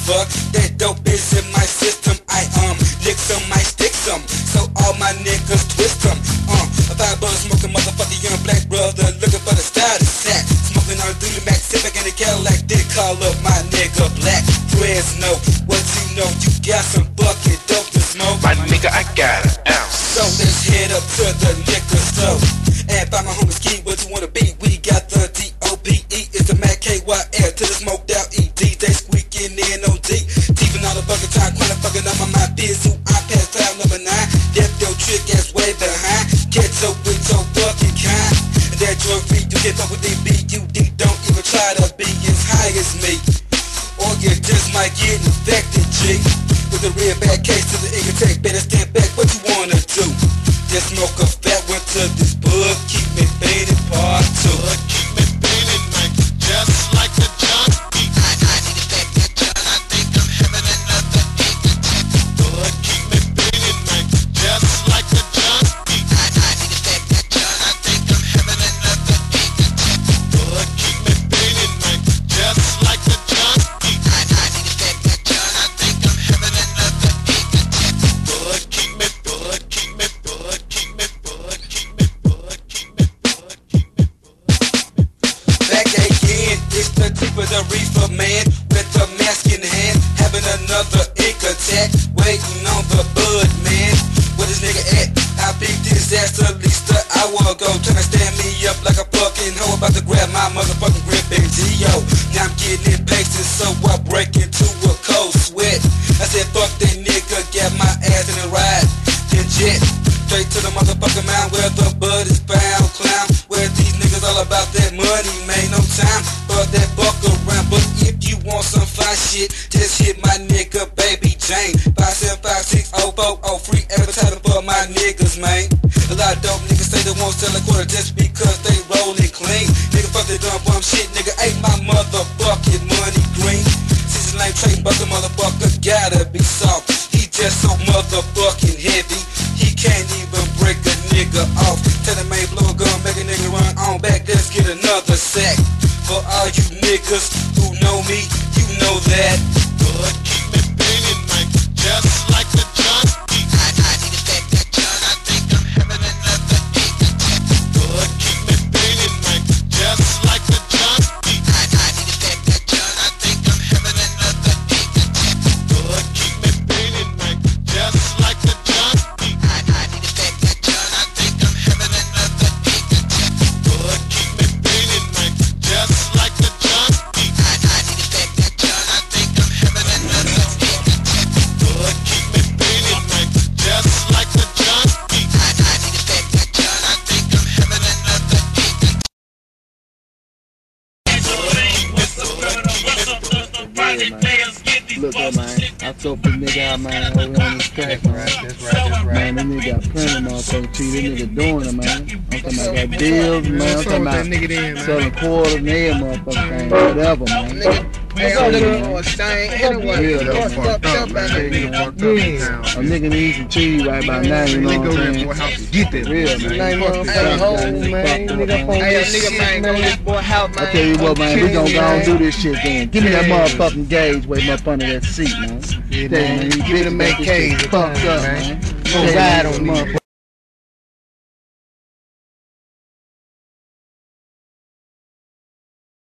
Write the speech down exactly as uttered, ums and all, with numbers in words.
fuck. That dope is in my system. I um lick some, I stick some. So all my niggas twist them. Uh, a five bun smoking motherfucker, young black brother looking for the style to sack. Smoking on through the Mac, Civic in the Cadillac. Did call up my nigga Black Fresno. What you know? You got some bucket dope to smoke. My nigga, I got an ounce. So let's head up to the liquor store and find my homie Ski. What you wanna be? We got the D O P E. It's the Mac K Y L to the smoked out E. D J squeaking in on D. Teeping all the bucket time, kinda fucking up on my biz. Who I pass time number nine. Left your trick ass way behind. Catch up with your fucking kind. And that drug free, you get up with D B U D. Don't even try to be as high as me, or you just might get infected, G. With a real bad case to the Incotech, better stand back, what you wanna do? Just smoke a fat one to this bud, keep me faded, part two. Keep me faded, man, just like the John. I, I need to take that John, I think I'm having another Incotech. Bud, keep me faded, man, just like the John. I, I need to take that John, I think I'm having another Incotech. Bud, keep me faded, man, just like the John. I, I need to take that John, I think I'm having another Incotech. Bud, keep me, bud, keep me, bud, keep me, bud, keep me, bud, keep me, bud, keep me, bud. Back again, it's the tip of the reefer man with the mask in hand, having another ink attack, waiting on the bud man. Where this nigga at? I beat this ass at least an hour ago, trying to stand me up like a fucking hoe, about to grab my motherfucking grip and G-O. Now I'm getting impatient, so I break into a cold sweat. I said fuck that nigga, got my ass in the ride, then jet straight to the motherfucking mound where the bud is found. Clown, where these niggas all about that money, man. No time for that buck around. But if you want some fly shit, just hit my nigga Baby Jane. Five seven five six oh four oh, free advertising for my niggas, man. A lot of dope niggas say they won't sell a quarter just because they rollin' clean. Nigga fuck that dumb bum shit, nigga ain't my motherfucking money green. Season lane trading, but the motherfucker gotta be soft. He just so motherfucking heavy, he can't even break a nigga off. Tell him ain't blow a gun, make a nigga run on back, let's get another sack. For all you niggas who know me, you know that. Bud, keep me faded, man, just like the John. I, I need to take that John, I think I'm having another Incotech. Bud, keep me faded, man, just like the John. I, I need to take that John, I think I'm having another Incotech. Bud, keep me faded, man, just like the John. I, I need to take that John, I think I'm having another Incotech. Bud, keep me faded, man, just like the John. I, I need to take that John, I think I'm having another Incotech. Bud, keep me faded, man, just like the John. I, I need to take that John, I think I'm having another Incotech. Look up, man. I thought this nigga out, man, over on this track, man. That's right, that's right. Man, this nigga got plenty of motherfuckers. See, this nigga doing it, man. I'm talking about got deals, man. I'm talking about selling quarters and every motherfucking thing, whatever, man. Hey, I'm looking for a stain anyway. Yeah, that's fucked up, man. A nigga needs some cheese right by now, you know what I'm saying? Get that Real, man. Fuck this Hey, shit, man. Nigga, fuck Hey, this nigga, shit, man, go this boy house, man. I tell you what, man, we gon' go and do man. this shit then. Give me that motherfucking gauge way up under that seat, man. Yeah, Tell you, man. you Get him bitches make got this K's shit fucked up, man. Go ride on me.